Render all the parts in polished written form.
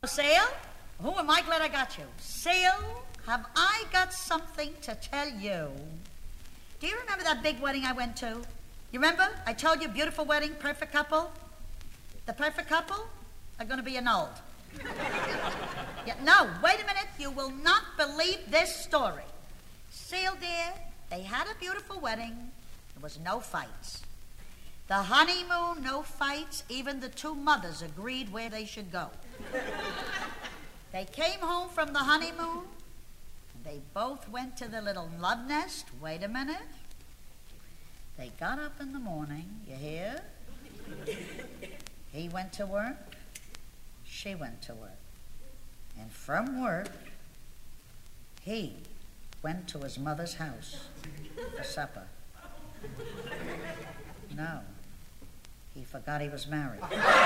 Sale? Oh, am I glad I got you. Sale, have I got something to tell you. Do you remember that big wedding I went to? You remember? I told you, beautiful wedding, perfect couple. The perfect couple are going to be annulled. Yeah, no, wait a minute. You will not believe this story. Sale, dear, they had a beautiful wedding. There was no fights. The honeymoon, no fights. Even the two mothers agreed where they should go. They came home from the honeymoon. They both went to their little love nest. Wait a minute. They got up in the morning, you hear? He went to work. She went to work. And from work, he went to his mother's house for supper. No, he forgot he was married.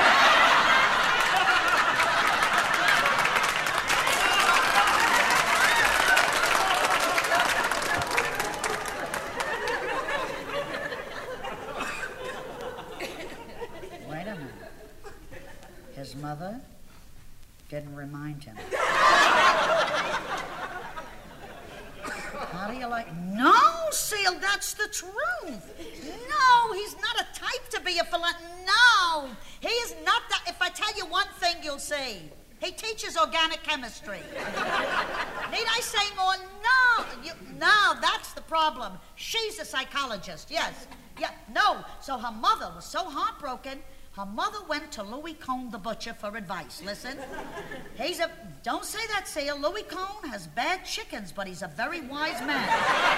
Wait a minute. His mother didn't remind him. How do you like? No, Seal, that's the truth. No, he's not a type to be a philanthropist. No, he is not that. If I tell you one thing, you'll see. He teaches organic chemistry. Need I say more? No, that's the problem. She's a psychologist, yes. Yeah, no. So her mother was so heartbroken, her mother went to Louis Cone the butcher for advice. Listen, don't say that, Seal. Louis Cone has bad chickens, but he's a very wise man.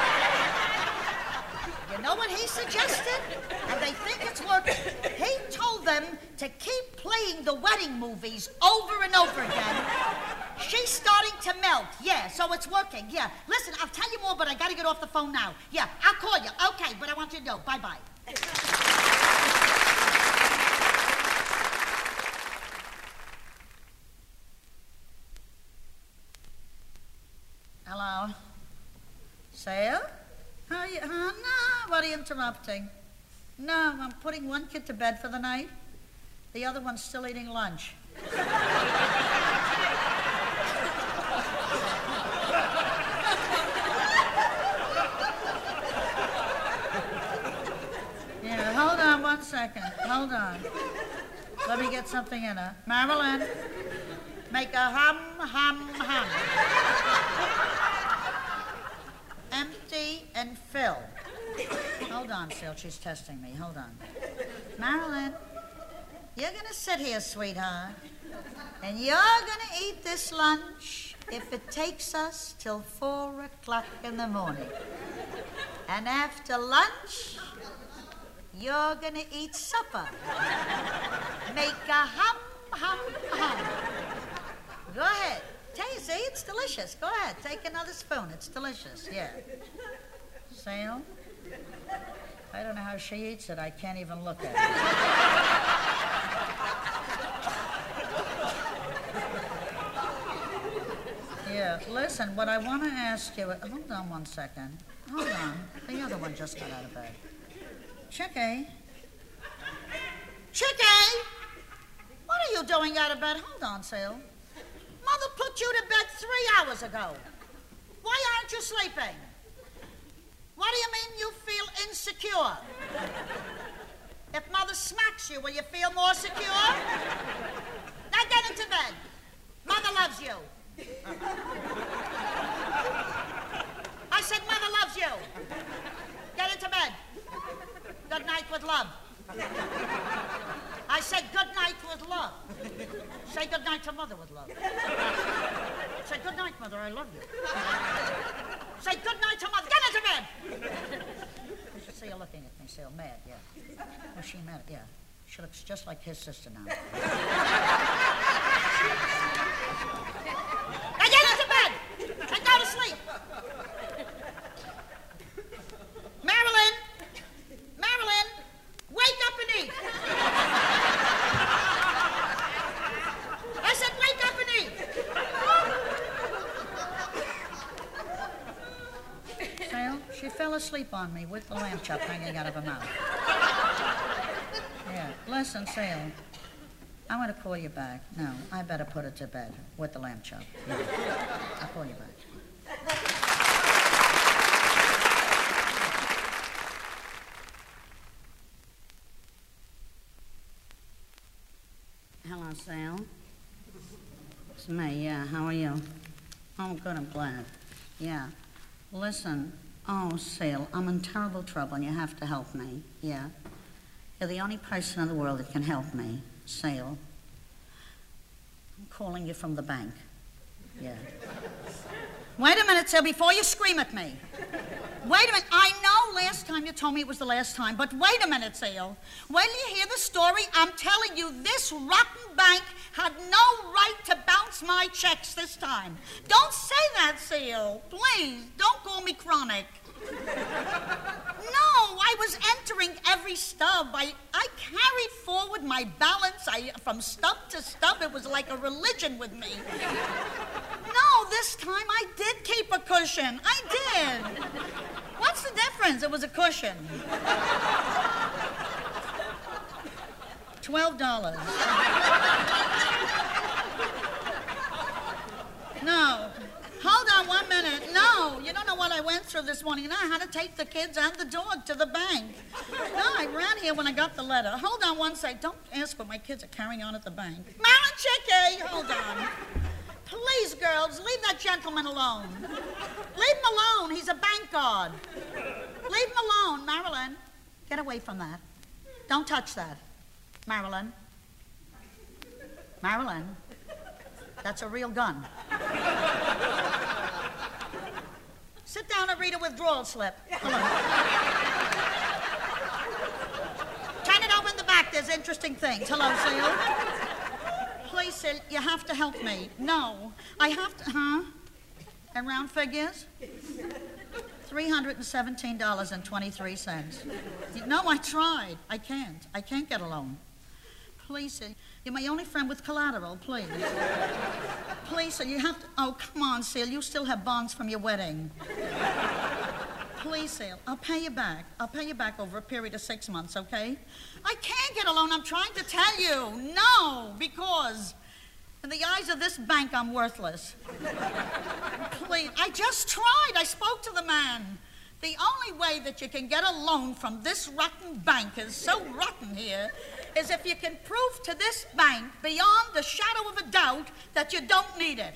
You know what he suggested? And they think it's working. He told them to keep playing the wedding movies over and over again. She's starting to melt. Yeah, so it's working. Yeah. Listen, I'll tell you more, but I got to get off the phone now. Yeah, I'll call you. Okay, but I want you to know. Bye-bye. Hello? Sale? No, what are you interrupting? No, I'm putting one kid to bed for the night. The other one's still eating lunch. Yeah, hold on 1 second. Hold on. Let me get something in her. Marilyn, make a hum, hum, hum. Empty and fill. Hold on, Sil, she's testing me. Hold on. Marilyn, you're going to sit here, sweetheart, and you're going to eat this lunch if it takes us till 4 o'clock in the morning. And after lunch, you're going to eat supper. Make a hum, hum, hum. Go ahead. Taste, see, it's delicious. Go ahead, take another spoon. It's delicious, yeah. Sale? I don't know how she eats it. I can't even look at it. Yeah, listen, what I want to ask you... Hold on 1 second. Hold on. The other one just got out of bed. Chicky? Chicky! What are you doing out of bed? Hold on, Sale. Mother put you to bed 3 hours ago. Why aren't you sleeping? What do you mean you feel insecure? If Mother smacks you, will you feel more secure? Now get into bed. Mother loves you. I said Mother loves you. Get into bed. Good night with love. I said good night with love. Say good night to Mother with love. Say good night, Mother, I love you. Say good night to Mother. Get into bed! You should see her looking at me, say, oh, mad, yeah. Oh, she mad, yeah. She looks just like his sister now. Now get into bed! And go to sleep! Marilyn! Marilyn! Wake up and eat! I said wake up and eat! Sale, she fell asleep on me with the lamb chop hanging out of her mouth. Yeah, listen, Sale. I'm going to call you back. No, I better put it to bed with the lamb chop. Yeah. I'll call you back. Hello, Sal. It's me, yeah. How are you? Oh, good, I'm glad. Yeah. Listen. Oh, Sal, I'm in terrible trouble and you have to help me. Yeah. You're the only person in the world that can help me. Sal. I'm calling you from the bank. Yeah. Wait a minute, Sal, before you scream at me. Wait a minute. I know last time you told me it was the last time, but wait a minute, Sal. Wait till you hear the story. I'm telling you, this rotten bank had no right to bounce my checks this time. Don't say that, Sal. Please, don't call me chronic. No, I was entering every stub. I carried forward my balance from stub to stub. It was like a religion with me. No, this time I did keep a cushion. I did. What's the difference? It was a cushion. $12. No. Hold on 1 minute. No, you don't know what I went through this morning. I had to take the kids and the dog to the bank. No, I ran here when I got the letter. Hold on one sec. Don't ask what my kids are carrying on at the bank. Marilyn Chicky, hold on. Please, girls, leave that gentleman alone. Leave him alone. He's a bank guard. Leave him alone, Marilyn. Get away from that. Don't touch that. Marilyn. Marilyn. That's a real gun. Sit down and read a withdrawal slip. Come on. Turn it over in the back. There's interesting things. Hello, Seal. Please, Seal, you have to help me. No, I have to, huh? And round figures? $317.23. No, I tried. I can't get a loan. Please, Seal. You're my only friend with collateral, please. Please, Seal, you have to... Oh, come on, Seal, you still have bonds from your wedding. Please, Seal, I'll pay you back. I'll pay you back over a period of 6 months, okay? I can't get a loan, I'm trying to tell you. No, because in the eyes of this bank, I'm worthless. Please, I just tried. I spoke to the man. The only way that you can get a loan from this rotten bank is so rotten here is if you can prove to this bank beyond the shadow of a doubt that you don't need it.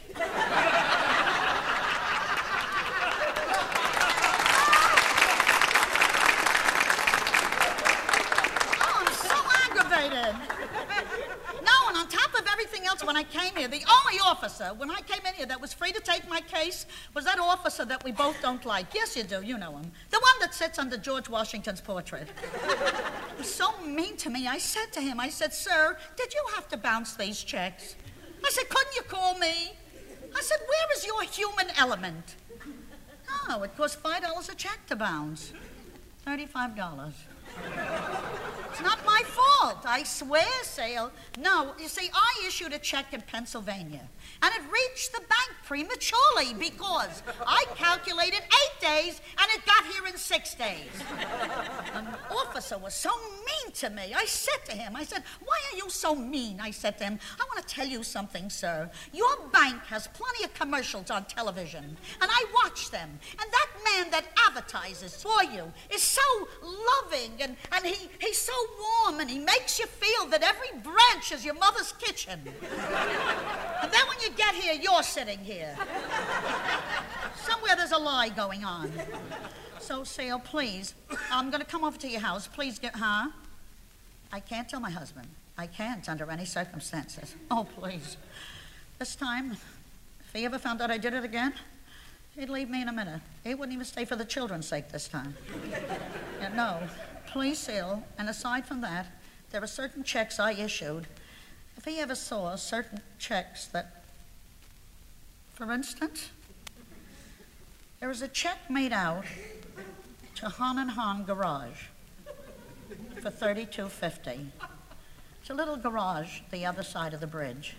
Oh, I'm so aggravated. No, and on top of everything else, when I came here, the only officer, when I came in here, that was free to take my case was that officer that we both don't like. Yes, you do. You know him. The one that sits under George Washington's portrait. He was so mean to me. I said to him, I said, "Sir, did you have to bounce these checks?" I said, "Couldn't you call me?" I said, "Where is your human element?" Oh, it costs $5 a check to bounce. $35. It's not my fault, I swear, Sale. No, you see, I issued a check in Pennsylvania, and it reached the bank prematurely because I calculated 8 days, and it got here in 6 days. An officer was so mean to me. I said to him, I said, "Why are you so mean?" I said to him, "I want to tell you something, sir. Your bank has plenty of commercials on television, and I watch them, and that man that advertises for you is so loving, and he's so warm, and he makes you feel that every branch is your mother's kitchen. And then when you get here, you're sitting here. Somewhere there's a lie going on. So, Sale, please, I'm going to come over to your house. Please get, huh? I can't tell my husband. I can't under any circumstances. Oh, please. This time, if he ever found out I did it again, he'd leave me in a minute. He wouldn't even stay for the children's sake this time. Yeah, no. Please, Seal, and aside from that, there are certain checks I issued. If he ever saw certain checks that, for instance, there was a check made out to Han and Han Garage for $32.50. It's a little garage the other side of the bridge.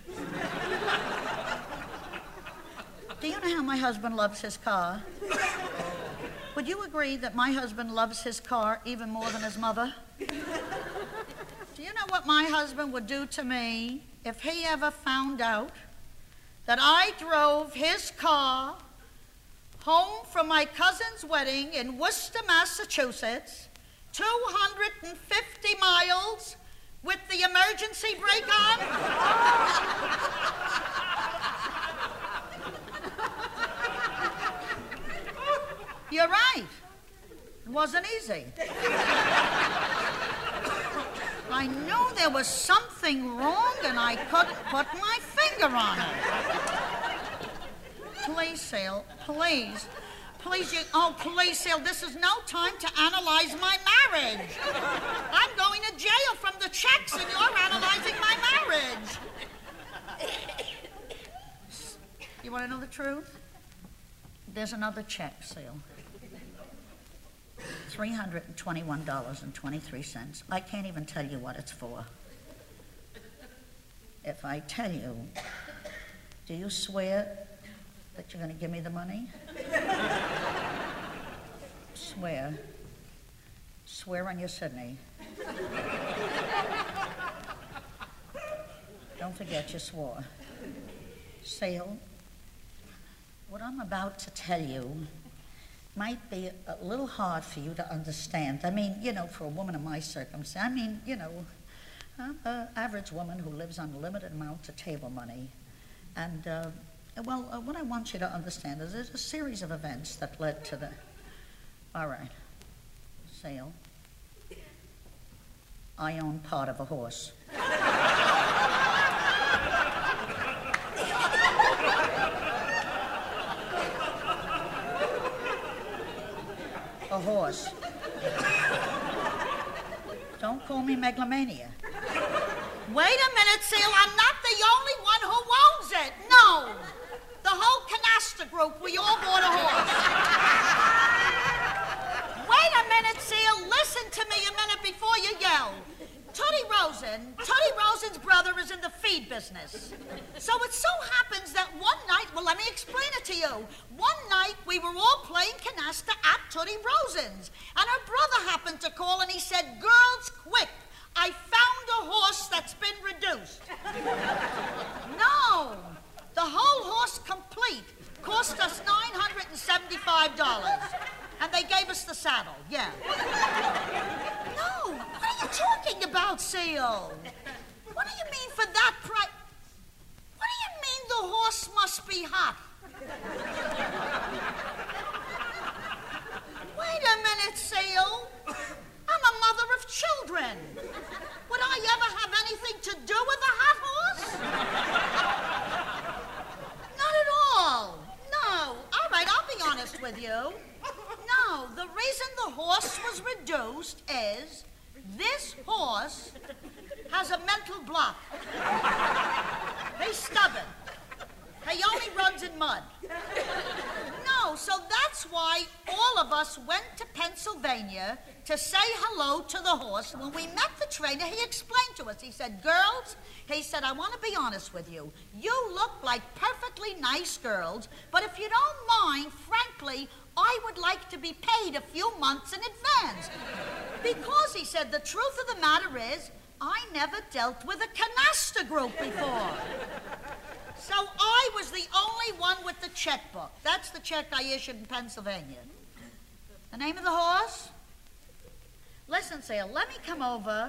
Do you know how my husband loves his car? Would you agree that my husband loves his car even more than his mother? Do you know what my husband would do to me if he ever found out that I drove his car home from my cousin's wedding in Worcester, Massachusetts, 250 miles with the emergency brake on? You're right. It wasn't easy. I knew there was something wrong and I couldn't put my finger on it. Please, Sale, please. Please, please, Sale, this is no time to analyze my marriage. I'm going to jail from the checks and you're analyzing my marriage. You want to know the truth? There's another check, Sale. $321.23. I can't even tell you what it's for. If I tell you, do you swear that you're going to give me the money? Swear. Swear on your Sydney. Don't forget you swore. Sale, what I'm about to tell you might be a little hard for you to understand. I mean, for a woman of my circumstance, I'm an average woman who lives on limited amounts of table money. And, what I want you to understand is there's a series of events that led to the... All right. Sale. I own part of a horse. A horse. Don't call me megalomania. Wait a minute, Seal. I'm not the only one who owns it. No. The whole Canasta group, we all bought a horse. Wait a minute, Seal. Listen to me a minute before you yell. Tootie Rosen's brother is in the feed business. So it so happens that one night, well, let me explain it to you. One night, we were all playing canasta at Tootie Rosen's, and her brother happened to call, and he said, "Girls, quick, I found a horse that's been reduced." No, the whole horse complete cost us $975. And they gave us the saddle, yeah. No, what are you talking about, Seal? What do you mean for that price? What do you mean the horse must be hot? Wait a minute, Seal. I'm a mother of children. Would I ever have anything to do with a hot horse? Not at all. No. All right, I'll be honest with you. No, the reason the horse was reduced is this horse has a mental block. He's stubborn. He only runs in mud. No, so that's why all of us went to Pennsylvania to say hello to the horse. When we met the trainer, he explained to us. He said, "Girls," he said, "I want to be honest with you. You look like perfectly nice girls, but if you don't mind, frankly, I would like to be paid a few months in advance. Because," he said, "the truth of the matter is, I never dealt with a canasta group before." So I was the only one with the checkbook. That's the check I issued in Pennsylvania. The name of the horse? Listen, Sale, let me come over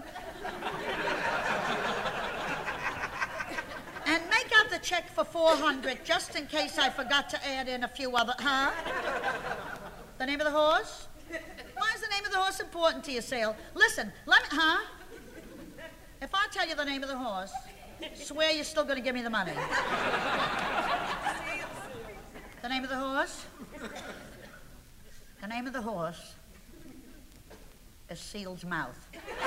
and make out the check for $400 just in case I forgot to add in a few other... Huh? The name of the horse? Why is the name of the horse important to you, Sale? Listen, let me... Huh? If I tell you the name of the horse, swear you're still going to give me the money. The name of the horse? The name of the horse is Seal's Mouth.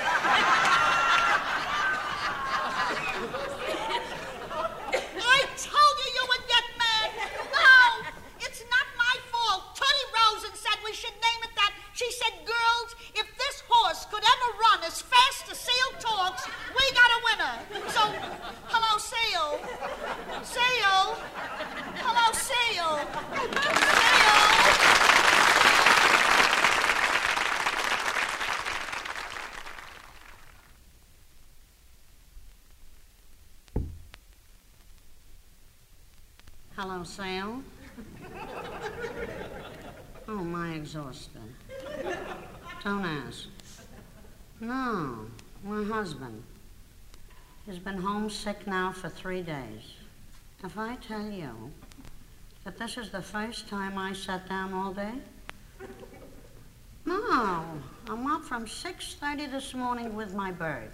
I told you you would get mad. No, it's not my fault. Tootie Rosen said we should name it that. She said, "Girls, if this horse could ever run as fast as Seal talks, we got a winner." So, hello, Seal. Seal. Hello, Seal. Seal. Hello, Sale. Oh, my exhausted. Don't ask. No, my husband. He's been homesick now for 3 days. If I tell you that this is the first time I sat down all day? No, I'm up from 6:30 this morning with my bird.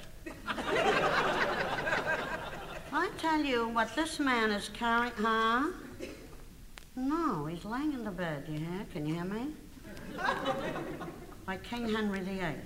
If I tell you what this man is carrying, huh? No, he's laying in the bed, you hear? Can you hear me? Like King Henry VIII.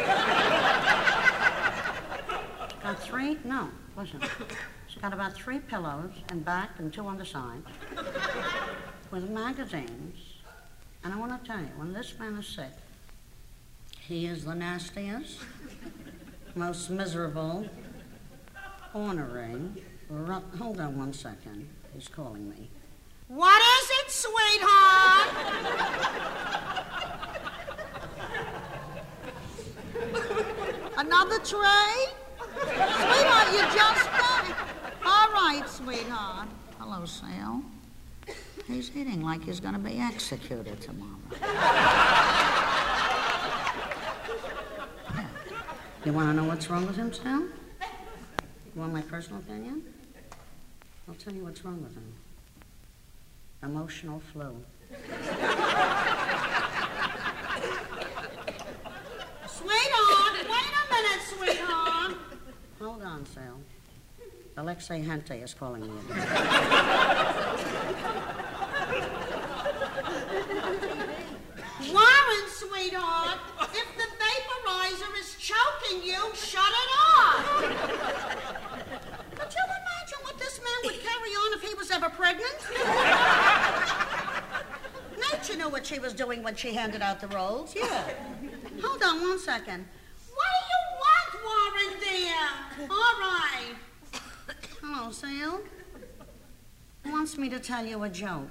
Got 3, no, listen. He's got about 3 pillows in back and 2 on the side with magazines. And I want to tell you, when this man is sick, he is the nastiest, most miserable, ornery. Hold on 1 second. He's calling me. What is it, sweetheart? Another tray? Sweetheart, you just got it. All right, sweetheart. Hello, Sal. He's eating like he's going to be executed tomorrow. You want to know what's wrong with him, Sal? You want my personal opinion? I'll tell you what's wrong with him. Emotional flu. Sweetheart, wait a minute, sweetheart. Hold on, Sal. Alexei Hente is calling me again. Warren, sweetheart, if the vaporizer is choking you, shut it off. Could you imagine what this man would carry on if he was ever pregnant? Nature knew what she was doing when she handed out the rolls, yeah. Hold on 1 second. What do you want, Warren, dear? All right. Hello, Sal. He wants me to tell you a joke.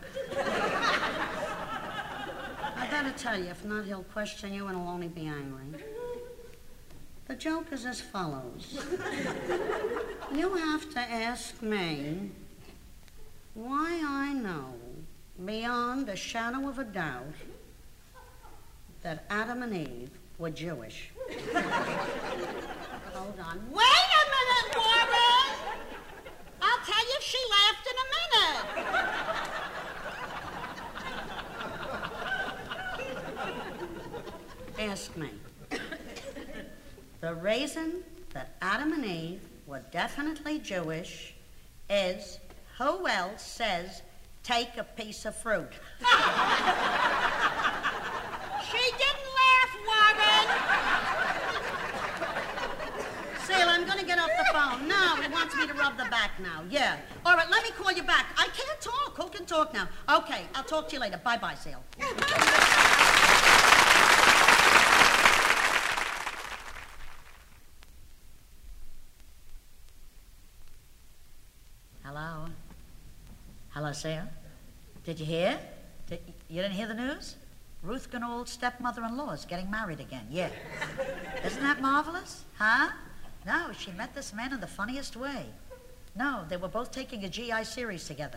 I better tell you, if not, he'll question you and he'll only be angry. The joke is as follows. You have to ask me why I know, beyond a shadow of a doubt, that Adam and Eve were Jewish. Hold on. Wait a minute, Warren. I'll tell you she laughed in a minute. Ask me. The reason that Adam and Eve were definitely Jewish is who else says take a piece of fruit? She didn't laugh, Warren. Sal, I'm going to get off the phone. No, he wants me to rub the back now. Yeah. All right, let me call you back. I can't talk. Who can talk now? Okay, I'll talk to you later. Bye-bye, Sal. Hello? Hello, Sal? Did you hear? You didn't hear the news? Ruth Ganold's stepmother-in-law is getting married again, yeah. Isn't that marvelous? Huh? No, she met this man in the funniest way. No, they were both taking a GI series together.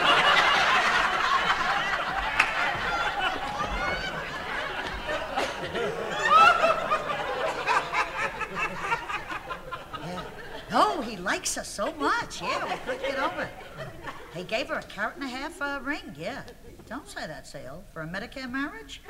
Yeah. Oh, he likes her so much. Yeah, we couldn't get over it. He gave her a $1.5 carat ring, yeah. Don't say that, Sal. For a Medicare marriage?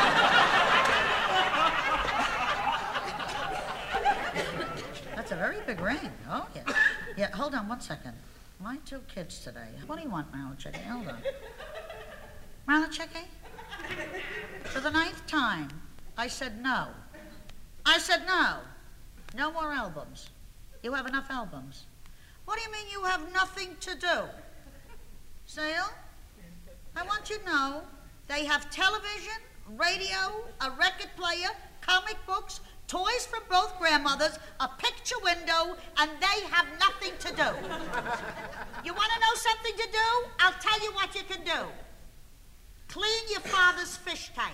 That's a very big ring. Oh, yeah. Yeah, hold on 1 second. My 2 kids today. What do you want, Marichiki? Hold on. Marichiki? For the 9th time, I said no. I said no. No more albums. You have enough albums. What do you mean you have nothing to do? Sal? I want you to know they have television, radio, a record player, comic books, toys from both grandmothers, a picture window, and they have nothing to do. You want to know something to do? I'll tell you what you can do. Clean your father's fish tank.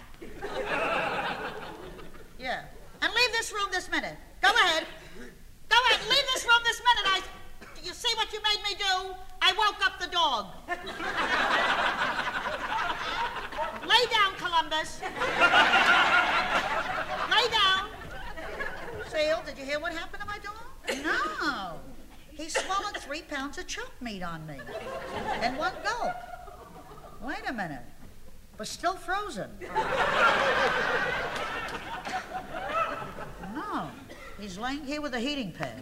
Yeah. And leave this room this minute. Go ahead. Go ahead. Leave this room this minute. You see what you made me do? I woke up the dog. Lay down, Columbus. Lay down. Seal, did you hear what happened to my dog? No. He swallowed 3 pounds of choke meat on me in one gulp. Wait a minute. But still frozen. No. He's laying here with a heating pad.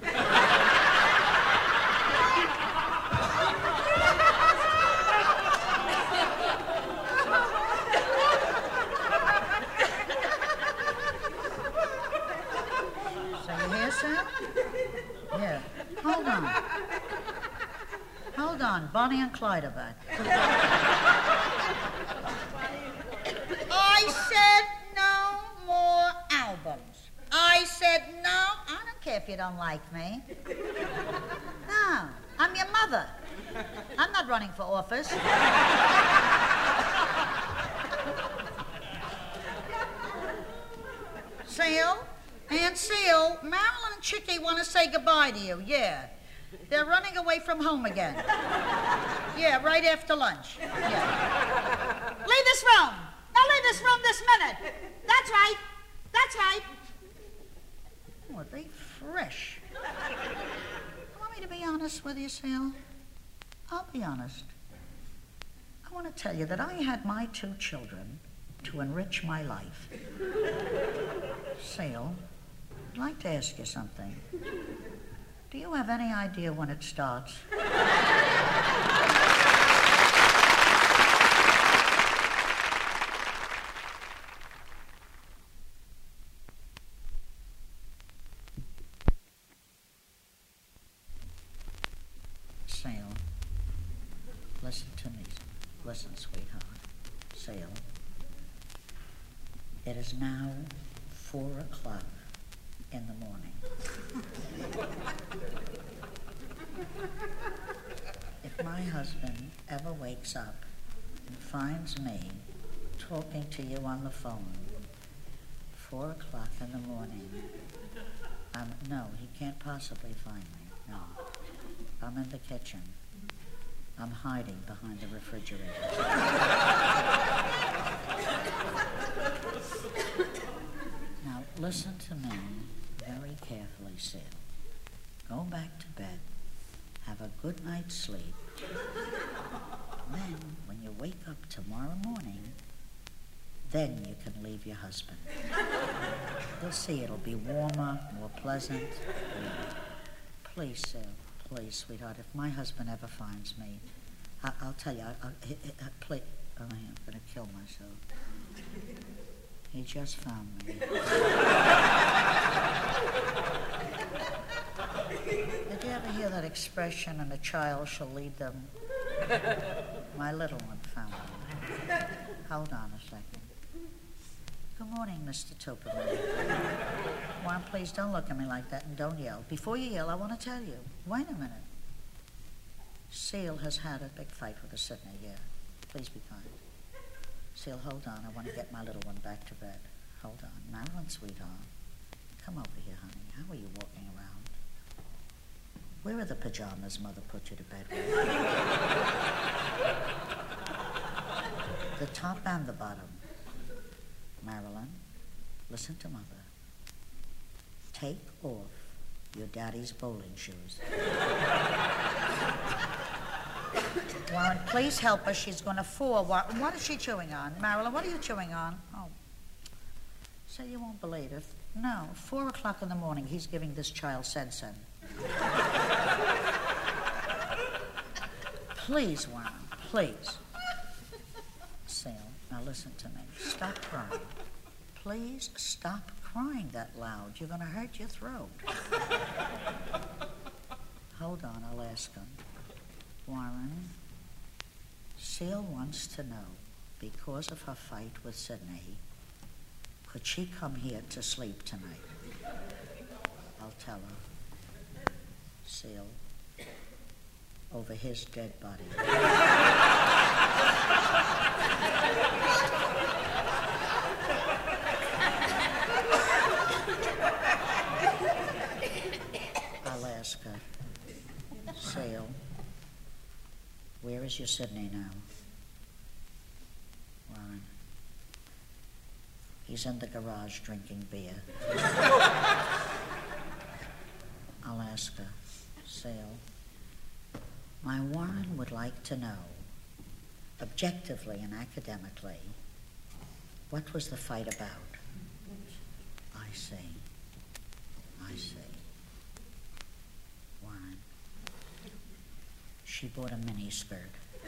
So you hear, Sam? Yeah. Hold on. Hold on. Bonnie and Clyde are back. I said no more albums. I said no. I don't care if you don't like me. No. I'm your mother. I'm not running for office. Seal? Aunt Seal, Marilyn and Chicky want to say goodbye to you, yeah. They're running away from home again. Yeah, right after lunch. Yeah. Leave this room. Now leave this room this minute. That's right. That's right. Oh, are they fresh? You want me to be honest with you, Seal? I'll be honest. I want to tell you that I had my 2 children to enrich my life. Seal, I'd like to ask you something. Do you have any idea when it starts? Seal, listen to me. Listen, sweetheart. Seal, it is now 4 o'clock in the morning. If my husband ever wakes up and finds me talking to you on the phone, 4 o'clock in the morning, no, he can't possibly find me, no. I'm in the kitchen. I'm hiding behind the refrigerator. Now, listen to me very carefully, Sil. Go back to bed. Have a good night's sleep. Then, when you wake up tomorrow morning, then you can leave your husband. You'll see it'll be warmer, more pleasant. Please, Sil, please, sweetheart, if my husband ever finds me, I'll tell you, please, I'm going to kill myself. He just found me. Did you ever hear that expression, and a child shall lead them? My little one found me. Hold on a second. Good morning, Mr. Toperman. Juan, please don't look at me like that and don't yell. Before you yell, I want to tell you. Wait a minute. Seal has had a big fight with a Sydney, yeah. Please be kind. Seal, hold on. I want to get my little one back to bed. Hold on. Marilyn, sweetheart. Come over here, honey. How are you walking around? Where are the pajamas Mother put you to bed with? The top and the bottom. Marilyn, listen to Mother. Take off your daddy's bowling shoes. Warren, please help her. She's going to fall. What is she chewing on? Marilyn, what are you chewing on? Oh. So you won't believe it. No, 4 o'clock in the morning, he's giving this child Sensen. Please, Warren, please. Sam, now listen to me. Stop crying. Please stop crying that loud. You're going to hurt your throat. Hold on, I'll ask him. Warren, Seal wants to know, because of her fight with Sydney, could she come here to sleep tonight? I'll tell her. Seal, over his dead body. I'll ask her. Seal, Where's your Sydney now? Warren. He's in the garage drinking beer. I'll ask her. Sale, my Warren would like to know, objectively and academically, what was the fight about? I see. Warren. She bought a mini skirt.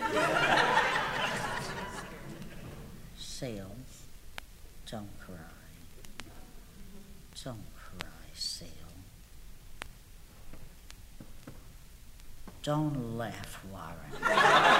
Sale, don't cry. Don't cry, Sale. Don't laugh, Warren.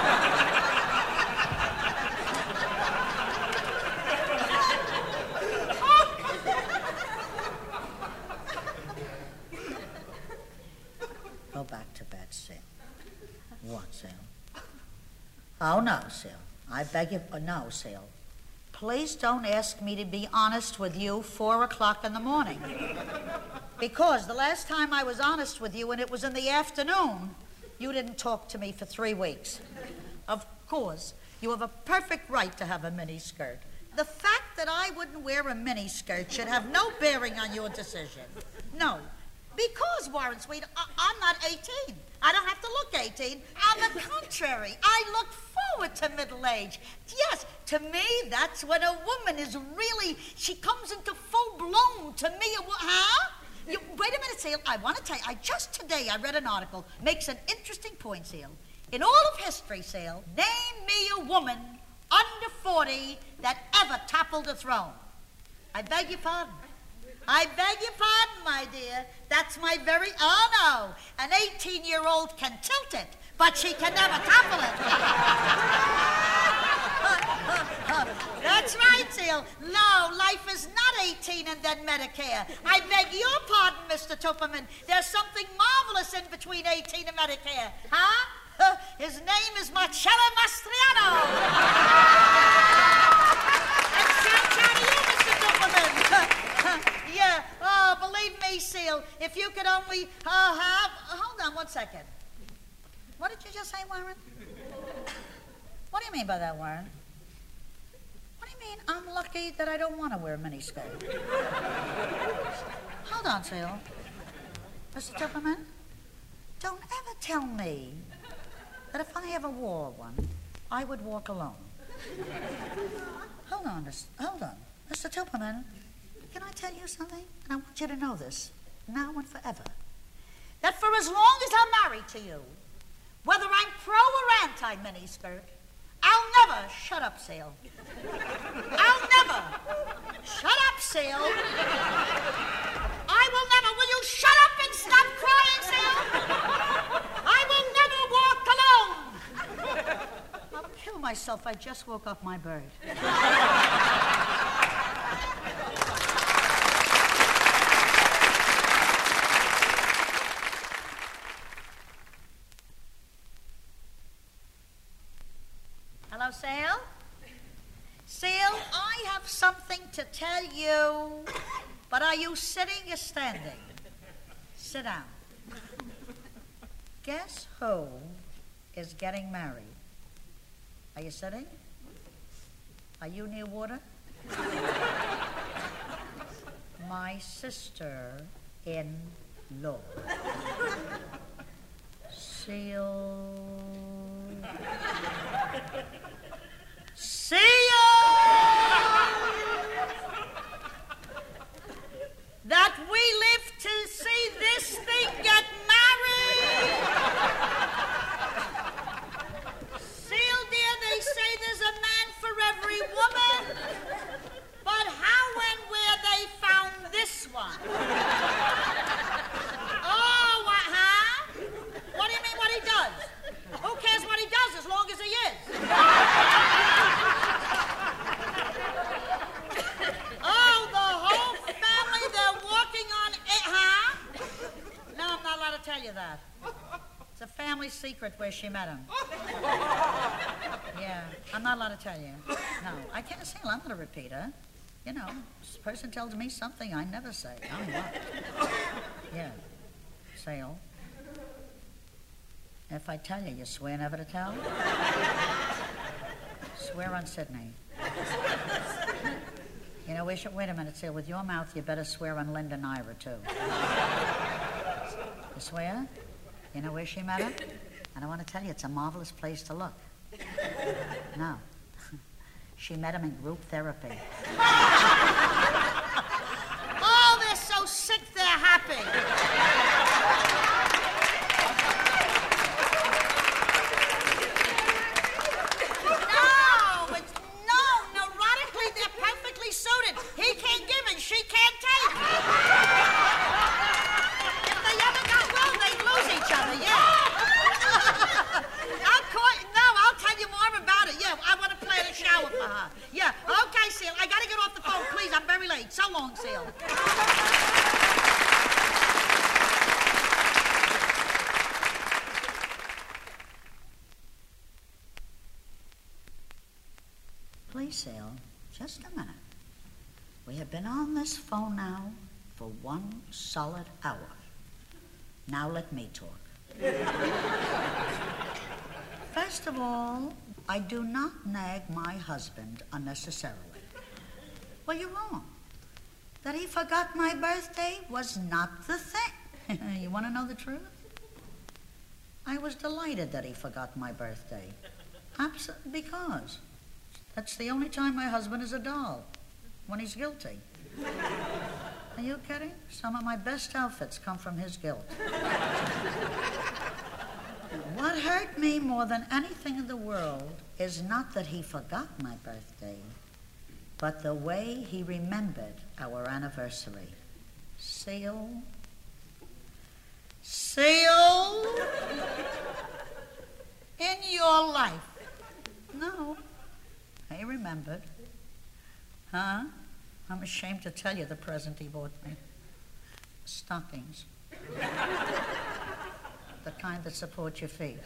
Go back to bed, Sale. What, Sale? Oh, no, Sale. I beg you, no, Sale. Please don't ask me to be honest with you 4 o'clock in the morning. Because the last time I was honest with you, and it was in the afternoon, you didn't talk to me for 3 weeks. Of course, you have a perfect right to have a miniskirt. The fact that I wouldn't wear a miniskirt should have no bearing on your decision. No. Because, Warren Sweet, I'm not 18. I don't have to look 18. On the contrary, I look forward to middle age. Yes, to me, that's when a woman is really, she comes into full bloom. To me, huh? Wait a minute, Seal. I want to tell you, just today I read an article, makes an interesting point, Seal. In all of history, Seal, name me a woman under 40 that ever toppled a throne. I beg your pardon. I beg your pardon, my dear. That's my very... Oh, no. An 18-year-old can tilt it, but she can never topple it. That's right, Seal. No, life is not 18 and then Medicare. I beg your pardon, Mr. Tupperman. There's something marvelous in between 18 and Medicare. Huh? His name is Marcello Mastriano. And shout out to you, Mr. Tupperman. Yeah, oh, believe me, Seal, if you could only have... Hold on 1 second. What did you just say, Warren? What do you mean by that, Warren? What do you mean I'm lucky that I don't want to wear a miniskirt? Hold on, Seal. Mr. Tupperman, don't ever tell me that if I ever wore one, I would walk alone. Hold on. Mr. Tupperman, can I tell you something? And I want you to know this, now and forever. That for as long as I'm married to you, whether I'm pro or anti-miniskirt, I'll never... Shut up, Sale. I'll never... Shut up, Sale. I will never... Will you shut up and stop crying, Sale? I will never walk alone. I'll kill myself. I just woke up my bird. Hello, Sale? Sale, I have something to tell you, but are you sitting or standing? Sit down. Guess who is getting married? Are you sitting? Are you near water? My sister-in-law. Seal. See you! That we live to see this thing get married! Seal, dear, they say there's a man for every woman. But how and where they found this one? Oh, huh? What do you mean what he does? Who cares what he does as long as he is? Oh, the whole family, they're walking on it, huh? No, I'm not allowed to tell you that. It's a family secret where she met him. Yeah, I'm not allowed to tell you. No, I can't say, I'm not a repeater. You know, this person tells me something I never say. I'm what? Yeah. Sale. If I tell you, you swear never to tell? Swear on Sydney. You know, wait a minute, Seal. With your mouth, you better swear on Linda Naira, too. You swear? You know where she met him? And I want to tell you, it's a marvelous place to look. No. She met him in group therapy. Oh, they're so sick, they're happy. Neurotically, they're perfectly suited. He can't give and she can't take. If they ever got well, they'd lose each other, yeah. I'll tell you more about it. Yeah, I want to plan a shower for her. Yeah, okay, Seal. I got to get off the phone, please. I'm very late. So long, Seal. Please, Seal, just a minute. We have been on this phone now for 1 solid hour. Now let me talk. First of all, I do not nag my husband unnecessarily. Well, you're wrong. That he forgot my birthday was not the thing. You want to know the truth? I was delighted that he forgot my birthday. Because that's the only time my husband is a doll, when he's guilty. Are you kidding? Some of my best outfits come from his guilt. What hurt me more than anything in the world is not that he forgot my birthday, but the way he remembered our anniversary. Seal? In your life? No. He remembered. Huh? I'm ashamed to tell you the present he bought me. Stockings. The kind that support your feet.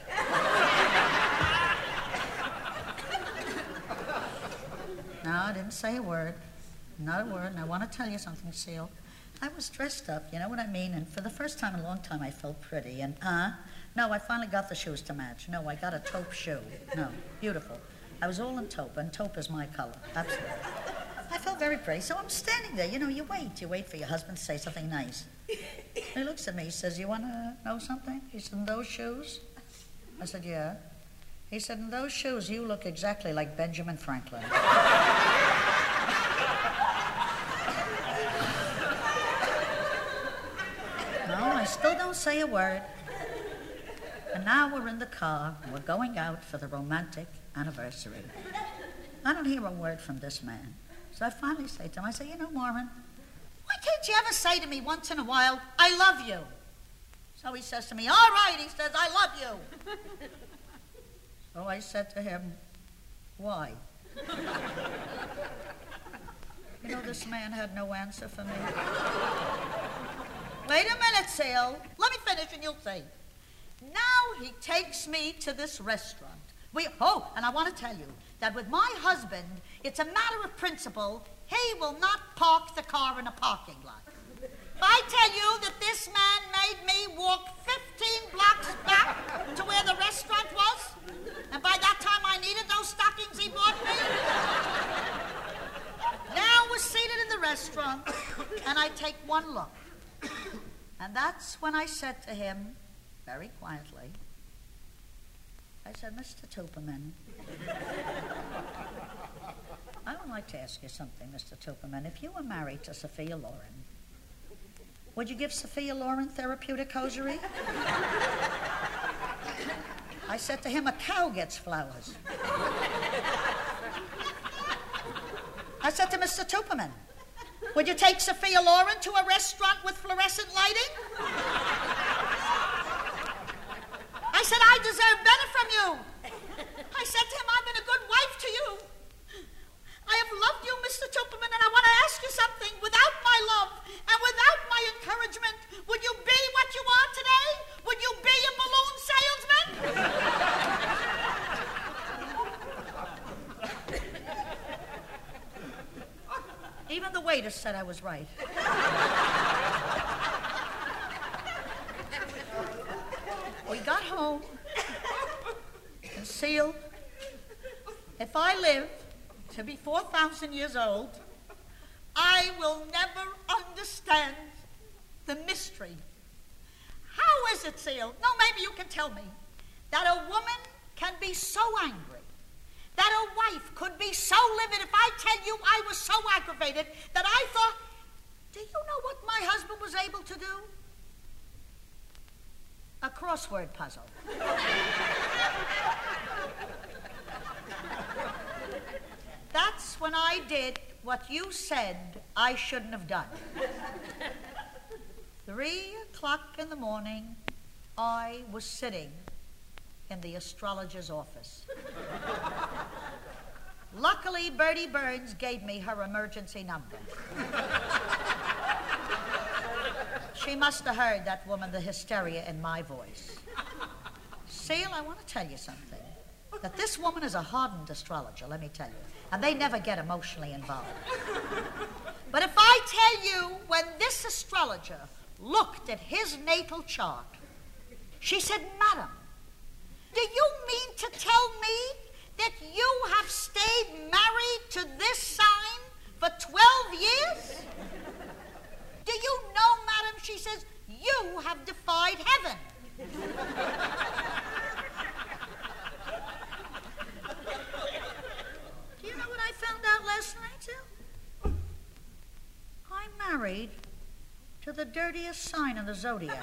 No, I didn't say a word. Not a word. And I want to tell you something, Seal. I was dressed up, you know what I mean? And for the first time in a long time, I felt pretty. And, no, I finally got the shoes to match. No, I got a taupe shoe. No, beautiful. I was all in taupe, and taupe is my color. Absolutely. I felt very pretty, so I'm standing there. You know, you wait for your husband to say something nice. He looks at me, he says, you want to know something? He said, in those shoes? I said, yeah. He said, in those shoes, you look exactly like Benjamin Franklin. No, I still don't say a word. And now we're in the car, and we're going out for the romantic anniversary. I don't hear a word from this man. So I finally say to him, I say, you know, Warren, why can't you ever say to me once in a while, I love you? So he says to me, all right, he says, I love you. So I said to him, why? You know, this man had no answer for me. Wait a minute, Seal. Let me finish and you'll see. Now he takes me to this restaurant. And I want to tell you that with my husband, it's a matter of principle. He will not park the car in a parking lot. If I tell you that this man made me walk 15 blocks back to where the restaurant was, and by that time I needed those stockings he bought me. Now we're seated in the restaurant, and I take one look. And that's when I said to him, very quietly, I said, Mr. Tuperman, I would like to ask you something, Mr. Tuperman. If you were married to Sophia Loren, would you give Sophia Loren therapeutic hosiery? I said to him, a cow gets flowers. I said to Mr. Tuperman, would you take Sophia Loren to a restaurant with fluorescent lighting? I said, I deserve better from you. I said to him, I've been a good wife to you. I have loved you, Mr. Tuperman, and I want to ask you something. Without my love and without my encouragement, would you be what you are today? Would you be a balloon salesman? Even the waiter said I was right. We got home. I live to be 4,000 years old, I will never understand the mystery. How is it, Seal? No, maybe you can tell me. That a woman can be so angry, that a wife could be so livid. If I tell you I was so aggravated that I thought, do you know what my husband was able to do? A crossword puzzle. That's when I did what you said I shouldn't have done. 3 o'clock in the morning, I was sitting in the astrologer's office. Luckily, Bertie Burns gave me her emergency number. She must have heard, that woman, the hysteria in my voice. Seal, I want to tell you something. That this woman is a hardened astrologer, let me tell you. And they never get emotionally involved. But if I tell you, when this astrologer looked at his natal chart, she said, Madam, do you mean to tell me that you have stayed married to this sign for 12 years? Do you know, madam, she says, you have defied heaven. Do you know what I found out last night, Sil? I'm married to the dirtiest sign in the zodiac.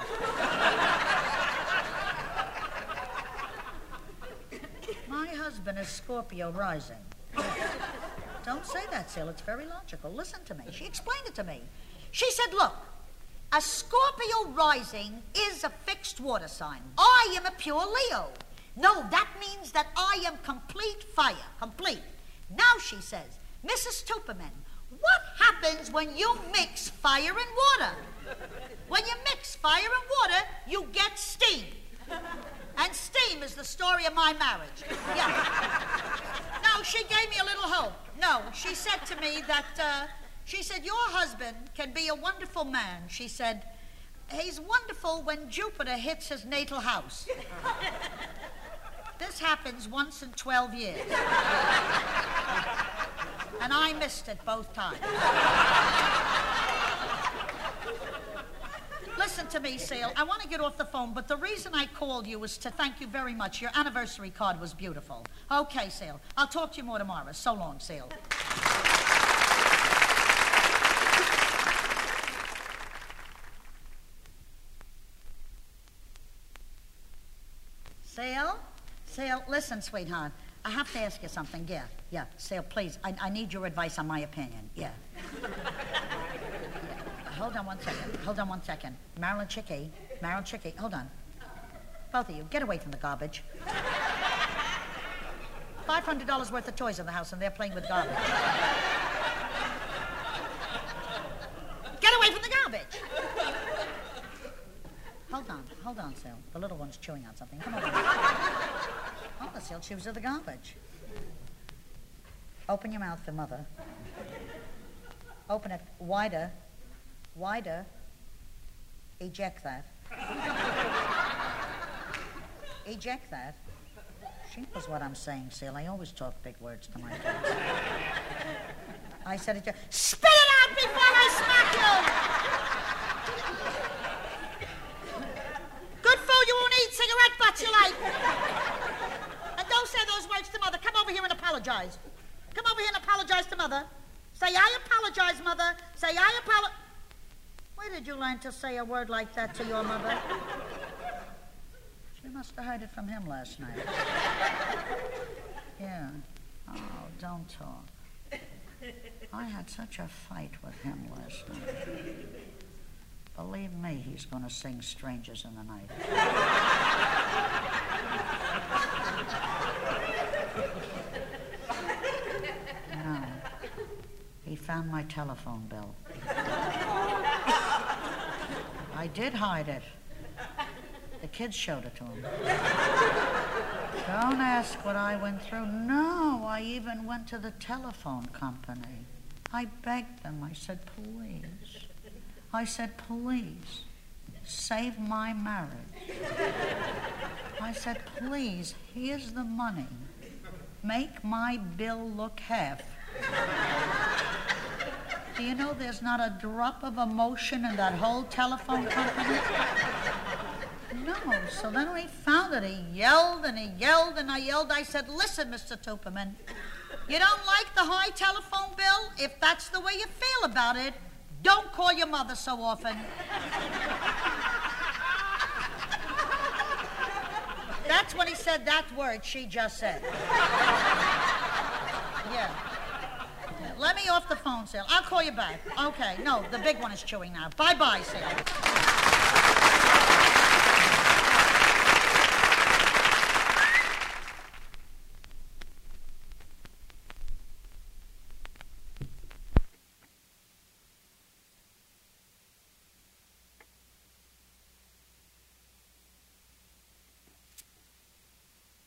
My husband is Scorpio rising. Don't say that, Sil. It's very logical. Listen to me. She explained it to me. She said, look, a Scorpio rising is a fixed water sign. I am a pure Leo. No, that means that I am complete fire. Complete. Now, she says, Mrs. Tuperman, what happens when you mix fire and water? When you mix fire and water, you get steam. And steam is the story of my marriage. Yeah. No, she gave me a little hope. No, she said to me that, she said, your husband can be a wonderful man. She said, he's wonderful when Jupiter hits his natal house. This happens once in 12 years. And I missed it both times. Listen to me, Seal. I want to get off the phone, but the reason I called you was to thank you very much. Your anniversary card was beautiful. Okay, Seal. I'll talk to you more tomorrow. So long, Seal. Seal? Seal, listen, sweetheart. I have to ask you something. Yeah. Seal, please. I need your advice on my opinion. Yeah. Hold on one second. Marilyn Chicky, hold on. Both of you, get away from the garbage. $500 worth of toys in the house and they're playing with garbage. Get away from the garbage. Hold on, Sil. The little one's chewing on something. Come over here. Hold on, Sil. Choose the garbage. Open your mouth for mother. Open it wider. Wider. Eject that. Eject that. She knows what I'm saying, Sil. I always talk big words to my kids. I said eject. Spit it out before I smack you! Good fool, you won't eat cigarette butts you like. And don't say those words to mother. Come over here and apologize. Come over here and apologize to mother. Say, I apologize, mother. Say, I apologize. Where did you learn to say a word like that to your mother? She must have heard it from him last night. Yeah. Oh, don't talk. I had such a fight with him last night. Believe me, he's going to sing Strangers in the Night. No. He found my telephone bill. I did hide it. The kids showed it to him. Don't ask what I went through. No, I even went to the telephone company. I begged them. I said, please. Please, save my marriage. I said, please, here's the money. make my bill look half. Do you know there's not a drop of emotion in that whole telephone company? No, so then we found it. He yelled and he yelled and I yelled. I said, listen, Mr. Tuperman, you don't like the high telephone bill? If that's the way you feel about it, don't call your mother so often. That's when he said that word she just said. Yeah. Let me off the phone, Sal. I'll call you back. Okay, no, the big one is chewing now. Bye-bye, Sal.